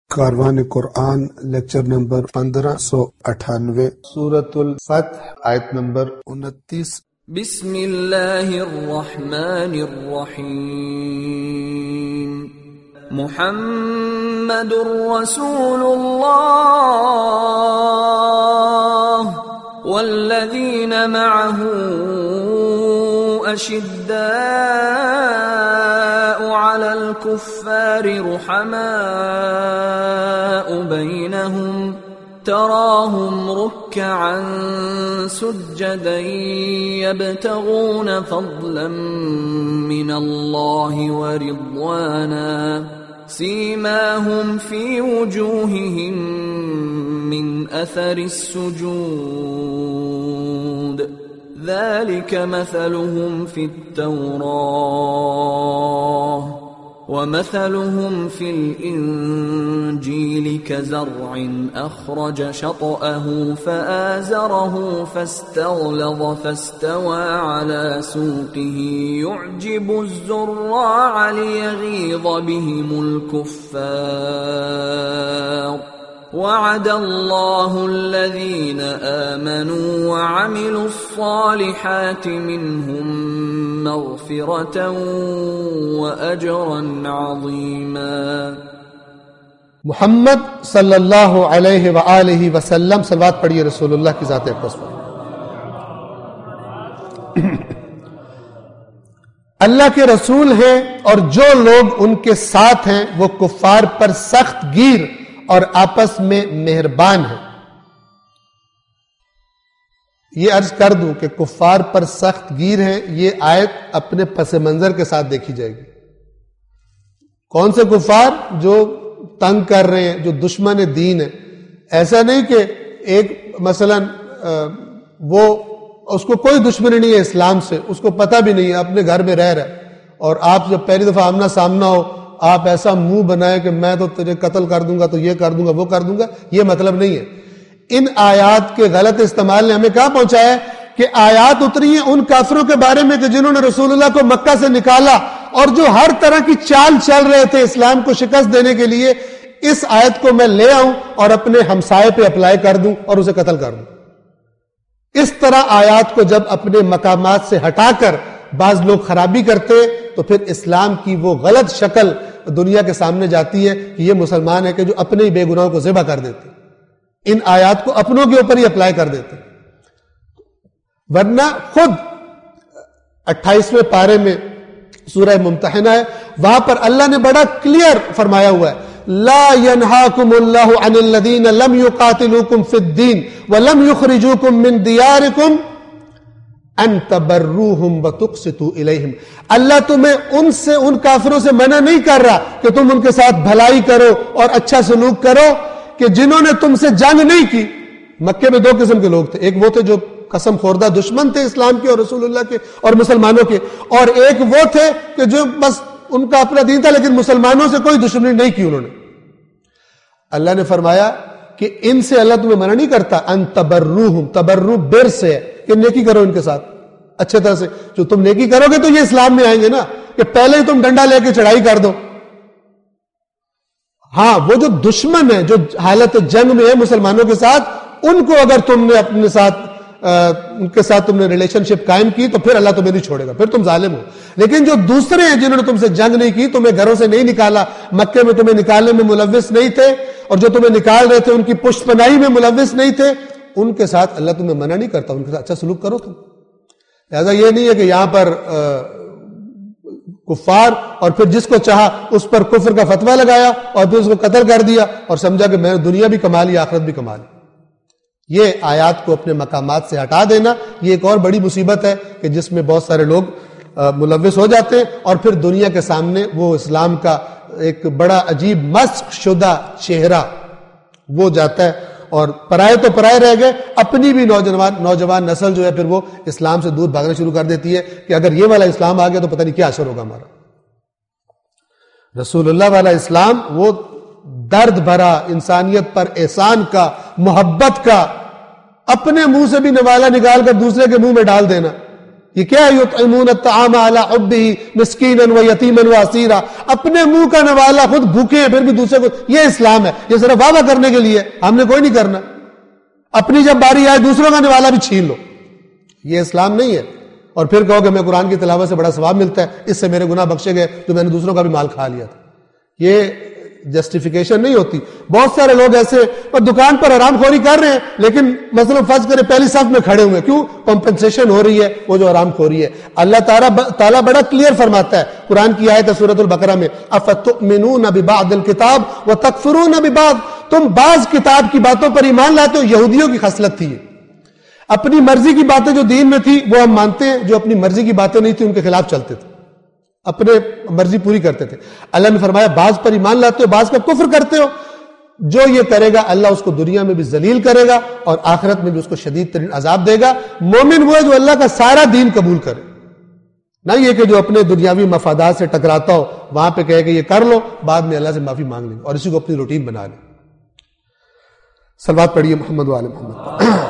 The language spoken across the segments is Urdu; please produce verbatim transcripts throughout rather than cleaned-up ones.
کاروان قرآن لیکچر نمبر پندرہ سو اٹھانوے، سورۃ الفتح آیت نمبر انتیس۔ بسم اللہ الرحمن الرحیم۔ محمد رسول اللہ والذین معه اشداء علی الکفار رحماء بینہم تراهم ركعا سجدا يبتغون فضلا من الله ورضوانا سيماهم في وجوههم من أثر السجود ذلك مثلهم في التوراة ومثلهم في الإنجيل كزرع أخرج شطأه فآزره فاستغلظ فاستوى على سوقه يعجب الزراع ليغيظ بهم الكفار وعد الله الذين آمنوا وعملوا الصالحات منهم مغفرة وأجرا عظيما۔ محمد صلی اللہ علیہ وآلہ وسلم، صلوات پڑھیے رسول اللہ کی ذات اقدس پر۔ اللہ کے رسول ہیں اور جو لوگ ان کے ساتھ ہیں وہ کفار پر سخت گیر اور آپس میں مہربان ہیں۔ یہ عرض کر دوں کہ کفار پر سخت گیر ہیں، یہ آیت اپنے پس منظر کے ساتھ دیکھی جائے گی۔ کون سے کفار؟ جو تنگ کر رہے ہیں، جو دشمن دین ہے۔ ایسا نہیں کہ ایک مثلا وہ اس کو کوئی دشمنی نہیں ہے اسلام سے، اس کو پتہ بھی نہیں ہے، اپنے گھر میں رہ رہا ہے، اور آپ جب پہلی دفعہ آمنا سامنا ہو آپ ایسا منہ بنائے کہ میں تو تجھے قتل کر دوں گا، تو یہ کر دوں گا، وہ کر دوں گا، یہ مطلب نہیں ہے۔ ان آیات کے غلط استعمال نے ہمیں کہاں پہنچایا ہے کہ آیات اتری ہیں ان کافروں کے بارے میں کہ جنہوں نے رسول اللہ کو مکہ سے نکالا اور جو ہر طرح کی چال چل رہے تھے اسلام کو شکست دینے کے لیے، اس آیت کو میں لے آؤں اور اپنے ہمسائے پہ اپلائی کر دوں اور اسے قتل کر دوں۔ اس طرح آیات کو جب اپنے مقامات سے ہٹا کر بعض لوگ خرابی کرتے تو پھر اسلام کی وہ غلط شکل دنیا کے سامنے جاتی ہے کہ یہ مسلمان ہے کہ جو اپنے ہی بے گناہوں کو ذبح کر دیتے، ان آیات کو اپنوں کے اوپر ہی اپلائی کر دیتے۔ ورنہ خود اٹھائیسویں پارے میں سورہ ممتحنہ ہے، وہاں پر اللہ نے بڑا کلیئر فرمایا ہوا ہے، لا ينهاكم الله عن الذين لم يقاتلوكم في الدين ولم يخرجوكم من دياركم ان تبروهم وتقسطوا اليهم۔ اللہ تمہیں ان سے، ان کافروں سے منع نہیں کر رہا کہ تم ان کے ساتھ بھلائی کرو اور اچھا سلوک کرو کہ جنہوں نے تم سے جنگ نہیں کی۔ مکے میں دو قسم کے لوگ تھے، ایک وہ تھے جو قسم خوردہ دشمن تھے اسلام کے اور رسول اللہ کے اور مسلمانوں کے، اور ایک وہ تھے کہ جو بس ان کا اپنا دین تھا لیکن مسلمانوں سے کوئی دشمنی نہیں کی انہوں نے۔ اللہ نے فرمایا کہ ان سے اللہ تمہیں منع نہیں کرتا، ان تبروہم، تبرو بر سے کہ نیکی کرو ان کے ساتھ اچھے طرح سے۔ جو تم نیکی کرو گے تو یہ اسلام میں آئیں گے نا، کہ پہلے ہی تم ڈنڈا لے کے چڑھائی کر دو۔ ہاں، وہ جو دشمن ہے جو حالت جنگ میں ہے مسلمانوں کے ساتھ، ان کو اگر تم نے اپنے ساتھ ان کے ساتھ تم نے ریلیشن شپ قائم کی تو پھر اللہ تمہیں نہیں چھوڑے گا، پھر تم ظالم ہو۔ لیکن جو دوسرے ہیں جنہوں نے تم سے جنگ نہیں کی، تمہیں گھروں سے نہیں نکالا، مکے میں تمہیں نکالنے میں ملوث نہیں تھے، اور جو تمہیں نکال رہے تھے ان کی پشت پناہی میں ملوث نہیں تھے، ان کے ساتھ اللہ تمہیں منع نہیں کرتا، ان کے ساتھ اچھا سلوک کرو تم۔ لہذا یہ نہیں ہے کہ یہاں پر کفار اور پھر جس کو چاہا اس پر کفر کا فتویٰ لگایا اور پھر اس کو قتل کر دیا اور سمجھا کہ میں نے دنیا بھی کما لی آخرت بھی کما لی۔ یہ آیات کو اپنے مقامات سے ہٹا دینا یہ ایک اور بڑی مصیبت ہے کہ جس میں بہت سارے لوگ ملوث ہو جاتے ہیں، اور پھر دنیا کے سامنے وہ اسلام کا ایک بڑا عجیب مسخ شدہ چہرہ وہ جاتا ہے، اور پرائے تو پرائے رہ گئے، اپنی بھی نوجوان نوجوان نسل جو ہے پھر وہ اسلام سے دور بھاگنا شروع کر دیتی ہے کہ اگر یہ والا اسلام آ گیا تو پتہ نہیں کیا اثر ہوگا ہمارا۔ رسول اللہ والا اسلام وہ درد بھرا، انسانیت پر احسان کا، محبت کا، اپنے منہ سے بھی نوالا نکال کر دوسرے کے منہ میں ڈال دینا، یہ کیا ہے؟ یطعمون الطعام علی حبہ مسکینا و یتیما و اسیرا، اپنے منہ کا نوالا خود بھوکے ہیں پھر بھی دوسرے کو. یہ اسلام ہے. یہ صرف وعدہ کرنے کے لیے، ہم نے کوئی نہیں کرنا. اپنی جب باری آئے دوسروں کا نوالا بھی چھین لو. یہ اسلام نہیں ہے. اور پھر کہو کہ میں قرآن کی تلاوت سے بڑا ثواب ملتا ہے، اس سے میرے گناہ بخشے گئے تو میں نے دوسروں کا بھی مال کھا لیا تھا. یہ جسٹیفیکیشن نہیں ہوتی. بہت سارے لوگ ایسے دکان پر حرام خوری کر رہے ہیں لیکن مثلا فرض کرے پہلی صف میں کھڑے ہوئے، کیوں؟ کمپنسیشن ہو رہی ہے وہ جو حرام خوری ہے. اللہ تعالیٰ تعالیٰ بڑا کلیئر فرماتا ہے قرآن کی آیت ہے سورۃ البقرہ میں، افتؤمنون ببعض الکتاب وتکفرون ببعض، تم بعض کتاب کی باتوں پر ایمان لاتے ہو. یہودیوں کی خصلت تھی، اپنی مرضی کی باتیں جو دین میں تھی وہ ہم مانتے ہیں، جو اپنی مرضی کی باتیں نہیں تھی ان کے خلاف چلتے تھے، اپنے مرضی پوری کرتے تھے. اللہ نے فرمایا بعض پر ایمان لاتے ہو بعض کا کفر کرتے ہو. جو یہ کرے گا اللہ اس کو دنیا میں بھی ذلیل کرے گا اور آخرت میں بھی اس کو شدید ترین عذاب دے گا. مومن وہ ہے جو اللہ کا سارا دین قبول کرے، نہ یہ کہ جو اپنے دنیاوی مفادات سے ٹکراتا ہو وہاں پہ کہے کہ یہ کر لو بعد میں اللہ سے معافی مانگ لیں اور اسی کو اپنی روٹین بنا لیں. صلوات پڑھیے محمد و آل محمد.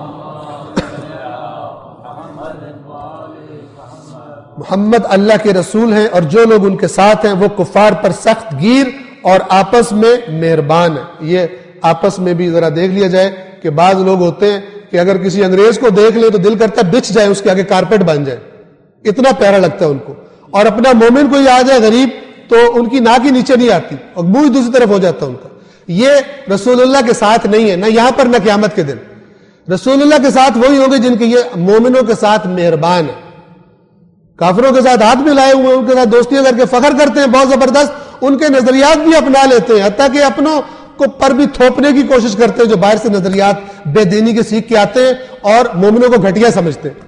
محمد اللہ کے رسول ہیں اور جو لوگ ان کے ساتھ ہیں وہ کفار پر سخت گیر اور آپس میں مہربان ہیں. یہ آپس میں بھی ذرا دیکھ لیا جائے کہ بعض لوگ ہوتے ہیں کہ اگر کسی انگریز کو دیکھ لیں تو دل کرتا ہے بچ جائے، اس کے آگے کارپیٹ بن جائے، اتنا پیارا لگتا ہے ان کو. اور اپنا مومن کوئی آ جائے غریب تو ان کی ناک ہی نیچے نہیں آتی اور منہ ہی دوسری طرف ہو جاتا ہے ان کا. یہ رسول اللہ کے ساتھ نہیں ہے، نہ یہاں پر نہ قیامت کے دن. رسول اللہ کے ساتھ وہی ہوں گے جن کے یہ مومنوں کے ساتھ مہربان ہیں. کافروں کے ساتھ ہاتھ ملائے ہوئے ان کے ساتھ دوستیاں کر کے فخر کرتے ہیں بہت زبردست، ان کے نظریات بھی اپنا لیتے ہیں، حتیٰ کہ اپنوں کو پر بھی تھوپنے کی کوشش کرتے ہیں جو باہر سے نظریات بے دینی کے سیکھ کے آتے ہیں اور مومنوں کو گھٹیا سمجھتے ہیں.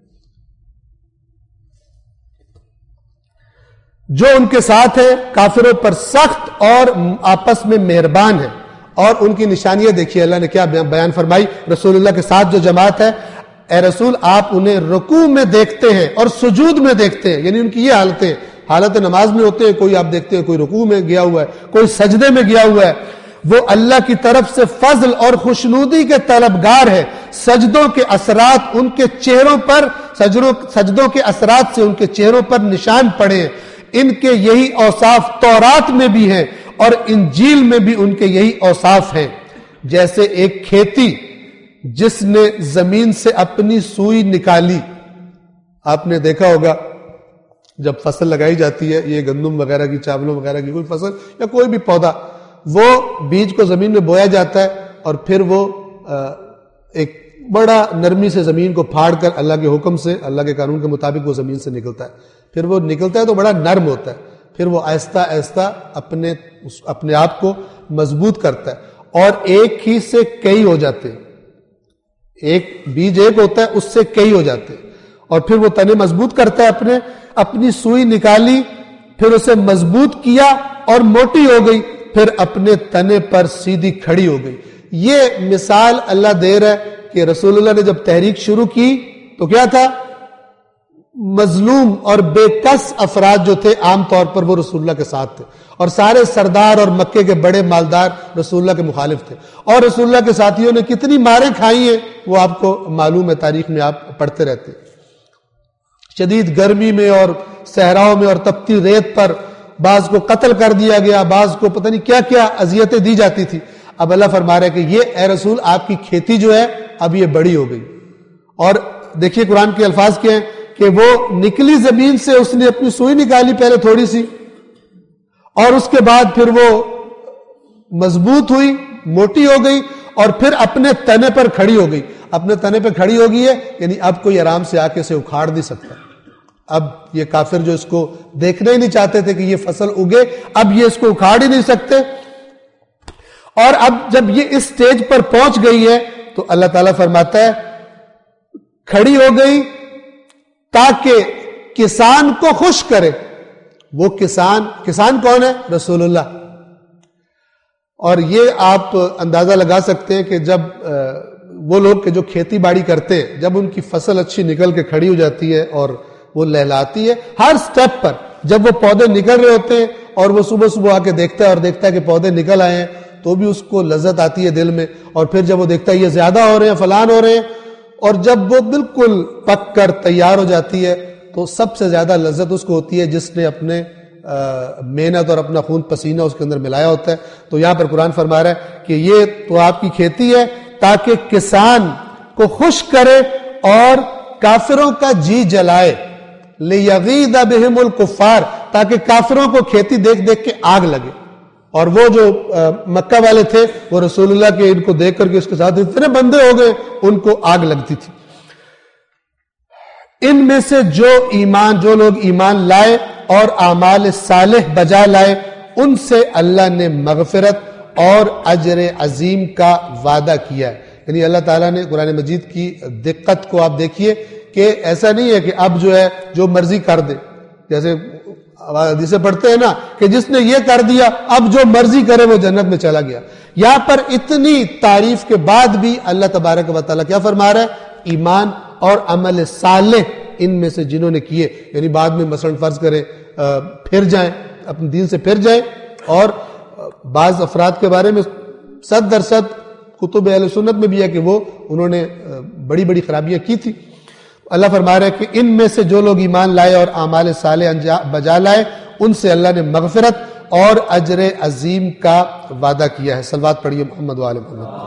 جو ان کے ساتھ ہیں کافروں پر سخت اور آپس میں مہربان ہیں. اور ان کی نشانیاں دیکھیے اللہ نے کیا بیان فرمائی. رسول اللہ کے ساتھ جو جماعت ہے، اے رسول آپ انہیں رکوع میں دیکھتے ہیں اور سجود میں دیکھتے ہیں، یعنی ان کی یہ حالتیں حالت نماز میں ہوتے ہیں. کوئی آپ دیکھتے ہیں کوئی رکوع میں گیا ہوا ہے، کوئی سجدے میں گیا ہوا ہے. وہ اللہ کی طرف سے فضل اور خوشنودی کے طلبگار ہے. سجدوں کے اثرات ان کے چہروں پر سجدوں سجدوں کے اثرات سے ان کے چہروں پر نشان پڑے ہیں. ان کے یہی اوصاف تورات میں بھی ہیں اور انجیل میں بھی ان کے یہی اوصاف ہیں. جیسے ایک کھیتی جس نے زمین سے اپنی سوئی نکالی. آپ نے دیکھا ہوگا جب فصل لگائی جاتی ہے، یہ گندم وغیرہ کی، چاولوں وغیرہ کی کوئی فصل یا کوئی بھی پودا، وہ بیج کو زمین میں بویا جاتا ہے اور پھر وہ ایک بڑا نرمی سے زمین کو پھاڑ کر اللہ کے حکم سے، اللہ کے قانون کے مطابق وہ زمین سے نکلتا ہے. پھر وہ نکلتا ہے تو بڑا نرم ہوتا ہے، پھر وہ آہستہ آہستہ اپنے اپنے آپ کو مضبوط کرتا ہے اور ایک ہی سے کئی ہو جاتے ہیں. ایک بیج ایک ہوتا ہے اس سے کئی ہو جاتے ہیں اور پھر وہ تنے مضبوط کرتا ہے. اپنے اپنی سوئی نکالی، پھر اسے مضبوط کیا اور موٹی ہو گئی، پھر اپنے تنے پر سیدھی کھڑی ہو گئی. یہ مثال اللہ دے رہا ہے کہ رسول اللہ نے جب تحریک شروع کی تو کیا تھا؟ مظلوم اور بے کس افراد جو تھے عام طور پر وہ رسول اللہ کے ساتھ تھے اور سارے سردار اور مکے کے بڑے مالدار رسول اللہ کے مخالف تھے. اور رسول اللہ کے ساتھیوں نے کتنی ماریں کھائی ہیں وہ آپ کو معلوم ہے، تاریخ میں آپ پڑھتے رہتے ہیں. شدید گرمی میں اور صحراؤں میں اور تپتی ریت پر بعض کو قتل کر دیا گیا، بعض کو پتہ نہیں کیا کیا اذیتیں دی جاتی تھی. اب اللہ فرما رہا ہے کہ یہ اے رسول آپ کی کھیتی جو ہے اب یہ بڑی ہو گئی. اور دیکھیے قرآن کے الفاظ کیا ہیں کہ وہ نکلی زمین سے، اس نے اپنی سوئی نکالی پہلے تھوڑی سی اور اس کے بعد پھر وہ مضبوط ہوئی، موٹی ہو گئی اور پھر اپنے تنے پر کھڑی ہو گئی. اپنے تنے پر کھڑی ہو گئی ہے یعنی اب کوئی آرام سے آ کے اسے اکھاڑ نہیں سکتا. اب یہ کافر جو اس کو دیکھنا ہی نہیں چاہتے تھے کہ یہ فصل اگے، اب یہ اس کو اکھاڑ ہی نہیں سکتے. اور اب جب یہ اس سٹیج پر پہنچ گئی ہے تو اللہ تعالیٰ فرماتا ہے کھڑی ہو گئی تاکہ کسان کو خوش کرے. وہ کسان کسان کون ہے؟ رسول اللہ. اور یہ آپ اندازہ لگا سکتے ہیں کہ جب وہ لوگ کہ جو کھیتی باڑی کرتے ہیں، جب ان کی فصل اچھی نکل کے کھڑی ہو جاتی ہے اور وہ لہلاتی ہے، ہر سٹیپ پر جب وہ پودے نکل رہے ہوتے ہیں اور وہ صبح صبح آ کے دیکھتا ہے اور دیکھتا ہے کہ پودے نکل آئے ہیں تو بھی اس کو لذت آتی ہے دل میں. اور پھر جب وہ دیکھتا ہے یہ زیادہ ہو رہے ہیں، فلان ہو رہے ہیں، اور جب وہ بالکل پک کر تیار ہو جاتی ہے تو سب سے زیادہ لذت اس کو ہوتی ہے جس نے اپنے محنت اور اپنا خون پسینہ اس کے اندر ملایا ہوتا ہے. تو یہاں پر قرآن فرما رہا ہے کہ یہ تو آپ کی کھیتی ہے تاکہ کسان کو خوش کرے اور کافروں کا جی جلائے. لِيَغِيظَ بِهِمُ الْكُفَّارِ تاکہ کافروں کو کھیتی دیکھ دیکھ کے آگ لگے. اور وہ جو مکہ والے تھے وہ رسول اللہ کے ان کو دیکھ کر کے اس کے ساتھ اتنے بندے ہو گئے ان کو آگ لگتی تھی. ان میں سے جو ایمان جو لوگ ایمان لائے اور اعمال صالح بجا لائے ان سے اللہ نے مغفرت اور اجر عظیم کا وعدہ کیا ہے. یعنی اللہ تعالیٰ نے قرآن مجید کی دقت کو آپ دیکھیے کہ ایسا نہیں ہے کہ اب جو ہے جو مرضی کر دے, جیسے حدیثیں پڑھتے ہیں نا کہ جس نے یہ کر دیا اب جو مرضی کرے وہ جنت میں چلا گیا. یہاں پر اتنی تعریف کے بعد بھی اللہ تبارک و تعالیٰ کیا فرما رہا ہے؟ ایمان اور عمل صالح ان میں سے جنہوں نے کیے, یعنی بعد میں مثلا فرض کریں پھر جائیں اپنے دین سے پھر جائیں. اور بعض افراد کے بارے میں صد درصد کتب اہل سنت میں بھی ہے کہ وہ انہوں نے بڑی بڑی خرابیاں کی تھی. اللہ فرما رہا ہے کہ ان میں سے جو لوگ ایمان لائے اور اعمال صالح بجا لائے ان سے اللہ نے مغفرت اور اجر عظیم کا وعدہ کیا ہے. صلوات پڑھیے محمد وآل محمد.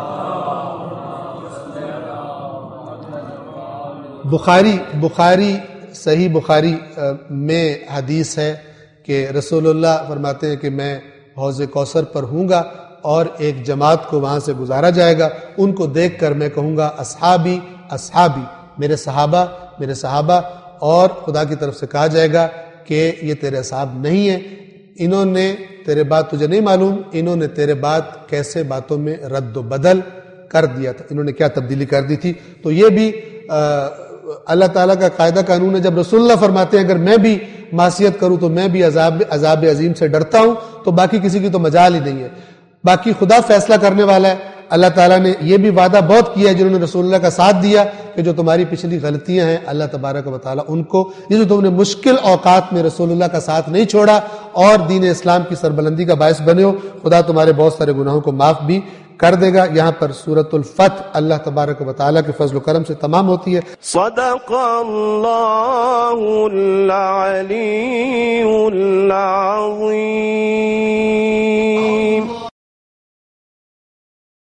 بخاری بخاری صحیح بخاری میں حدیث ہے کہ رسول اللہ فرماتے ہیں کہ میں حوض کوثر پر ہوں گا اور ایک جماعت کو وہاں سے گزارا جائے گا, ان کو دیکھ کر میں کہوں گا اصحابی اصحابی, میرے صحابہ میرے صحابہ, اور خدا کی طرف سے کہا جائے گا کہ یہ تیرے اصحاب نہیں ہیں, انہوں نے تیرے بات تجھے نہیں معلوم, انہوں نے تیرے بات کیسے باتوں میں رد و بدل کر دیا تھا, انہوں نے کیا تبدیلی کر دی تھی. تو یہ بھی اللہ تعالیٰ کا قاعدہ قانون ہے. جب رسول اللہ فرماتے ہیں اگر میں بھی معصیت کروں تو میں بھی عذاب عذاب عظیم سے ڈرتا ہوں, تو باقی کسی کی تو مجال ہی نہیں ہے. باقی خدا فیصلہ کرنے والا ہے. اللہ تعالیٰ نے یہ بھی وعدہ بہت کیا ہے جنہوں نے رسول اللہ کا ساتھ دیا کہ جو تمہاری پچھلی غلطیاں ہیں اللہ تبارک و تعالیٰ ان کو, یہ جو تم نے مشکل اوقات میں رسول اللہ کا ساتھ نہیں چھوڑا اور دین اسلام کی سربلندی کا باعث بنے ہو, خدا تمہارے بہت سارے گناہوں کو معاف بھی کر دے گا. یہاں پر سورۃ الفتح اللہ تبارک و تعالیٰ کے فضل و کرم سے تمام ہوتی ہے. صدق اللہ العلی العظیم.